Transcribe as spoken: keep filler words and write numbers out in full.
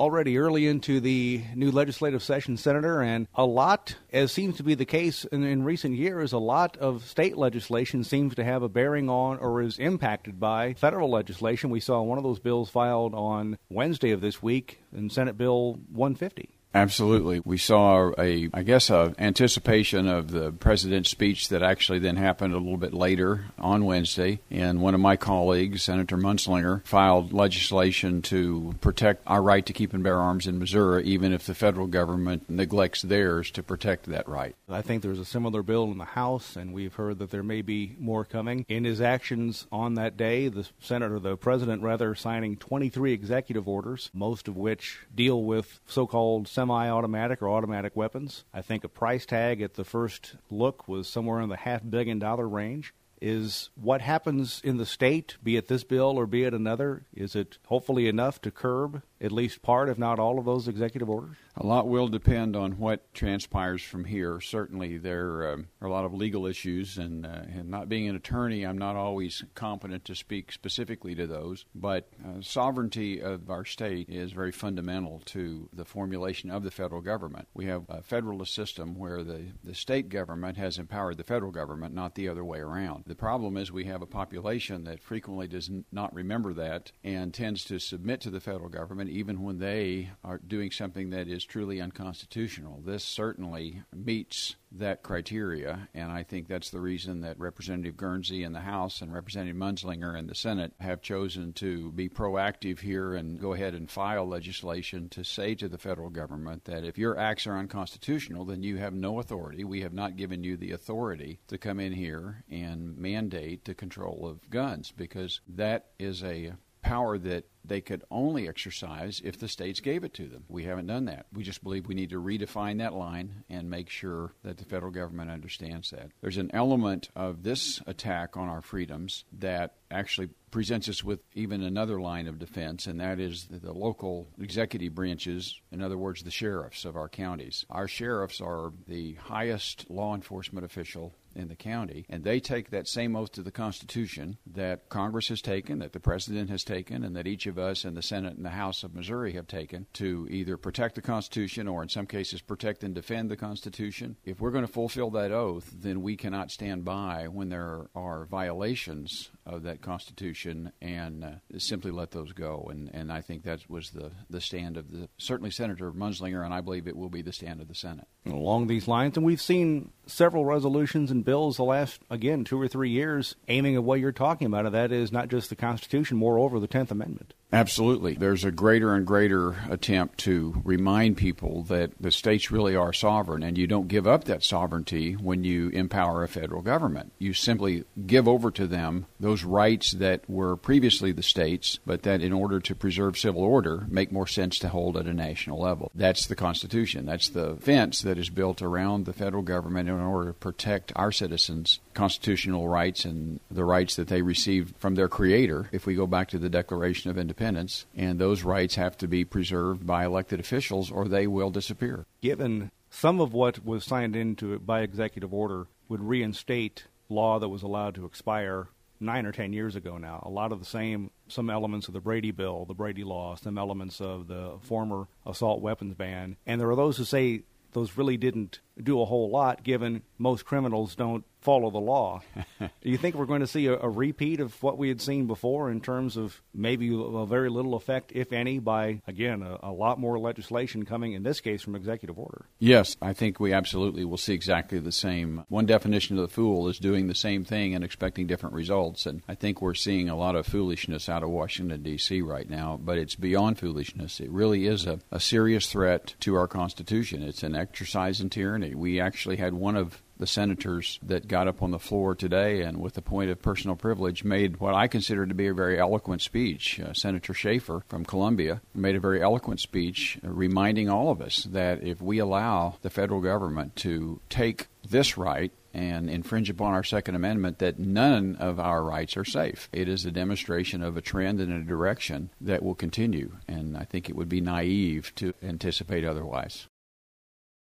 already early into the new legislative session, Senator, and a lot, as seems to be the case in, in recent years, a lot of state legislation seems to have a bearing on or is impacted by federal legislation. We saw one of those bills filed on Wednesday of this week in Senate Bill one fifty. Absolutely. We saw a, I guess, a anticipation of the president's speech that actually then happened a little bit later on Wednesday. And one of my colleagues, Senator Munzlinger, filed legislation to protect our right to keep and bear arms in Missouri, even if the federal government neglects theirs to protect that right. I think there's a similar bill in the House, and we've heard that there may be more coming. In his actions on that day, the Senator, the President, rather, signing twenty-three executive orders, most of which deal with so-called semi-automatic or automatic weapons. I think a price tag at the first look was somewhere in the half billion dollar range. Is what happens in the state, be it this bill or be it another, is it hopefully enough to curb at least part, if not all, of those executive orders? A lot will depend on what transpires from here. Certainly there um, are a lot of legal issues, and, uh, and not being an attorney, I'm not always competent to speak specifically to those. But uh, sovereignty of our state is very fundamental to the formulation of the federal government. We have a federalist system where the, the state government has empowered the federal government, not the other way around. The problem is we have a population that frequently does not remember that and tends to submit to the federal government even when they are doing something that is truly unconstitutional. This certainly meets that criteria, and I think that's the reason that Representative Guernsey in the House and Representative Munzlinger in the Senate have chosen to be proactive here and go ahead and file legislation to say to the federal government that if your acts are unconstitutional, then you have no authority. We have not given you the authority to come in here and mandate the control of guns, because that is a power that they could only exercise if the states gave it to them. We haven't done that. We just believe we need to redefine that line and make sure that the federal government understands that. There's an element of this attack on our freedoms that actually presents us with even another line of defense, and that is the local executive branches, in other words, the sheriffs of our counties. Our sheriffs are the highest law enforcement official in the county, and they take that same oath to the Constitution that Congress has taken, that the President has taken, and that each of us in the Senate and the House of Missouri have taken to either protect the Constitution or in some cases protect and defend the Constitution. If we're going to fulfill that oath, then we cannot stand by when there are violations of that Constitution and uh, simply let those go. And, and I think that was the, the stand of the certainly Senator Munzlinger, and I believe it will be the stand of the Senate. Along these lines, and we've seen several resolutions and bills the last, again, two or three years aiming at what you're talking about, and that is not just the Constitution, moreover, the tenth Amendment. Absolutely. There's a greater and greater attempt to remind people that the states really are sovereign, and you don't give up that sovereignty when you empower a federal government. You simply give over to them those rights that were previously the states, but that in order to preserve civil order, make more sense to hold at a national level. That's the Constitution. That's the fence that is built around the federal government in order to protect our citizens' constitutional rights and the rights that they received from their Creator, if we go back to the Declaration of Independence. And those rights have to be preserved by elected officials or they will disappear. Given some of what was signed into it by executive order would reinstate law that was allowed to expire nine or ten years ago now. A lot of the same, some elements of the Brady Bill, the Brady Law, some elements of the former assault weapons ban. And there are those who say those really didn't do a whole lot, given most criminals don't follow the law. Do you think we're going to see a, a repeat of what we had seen before in terms of maybe a very little effect, if any, by, again, a, a lot more legislation coming, in this case, from executive order? Yes, I think we absolutely will see exactly the same. One definition of the fool is doing the same thing and expecting different results, and I think we're seeing a lot of foolishness out of Washington, D C right now, but it's beyond foolishness. It really is a, a serious threat to our Constitution. It's an exercise in tyranny. We actually had one of the senators that got up on the floor today and with the point of personal privilege made what I consider to be a very eloquent speech. Uh, Senator Schaefer from Columbia made a very eloquent speech uh, reminding all of us that if we allow the federal government to take this right and infringe upon our Second Amendment, that none of our rights are safe. It is a demonstration of a trend and a direction that will continue, and I think it would be naive to anticipate otherwise.